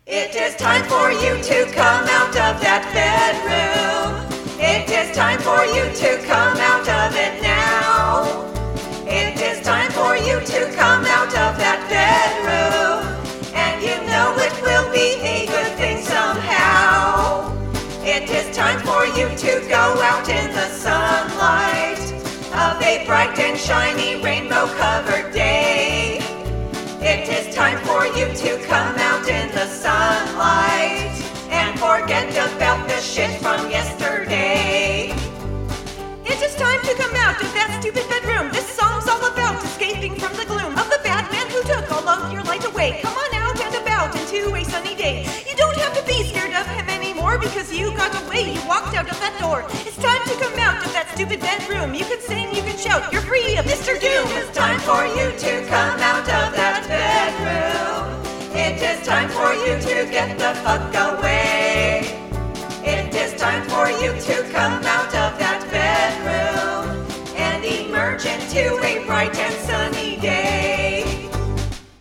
It is time for you to come out of that bedroom. It is time for you to come out of it now. It is time for you to come out of that bedroom. And you know it will be a good thing somehow. It is time for you to go out in the sunlight of a bright and shiny rainbow-covered day. It is time for you to come out in the sunlight and forget about the shit from yesterday. It is time to come out of that stupid bedroom. This song's all about escaping from the gloom of the bad man who took all of your light away. Come on out and about into a sunny day. You don't have to be scared of him anymore because you got away. You walked out of that door. It's time to come out of that stupid bedroom. You can sing, you can shout, you're free of Mr. Doom. It is time for you to come out of that bedroom. It is time for you to get the fuck away. It is time for you to come out of that bedroom and emerge into a bright and sunny day.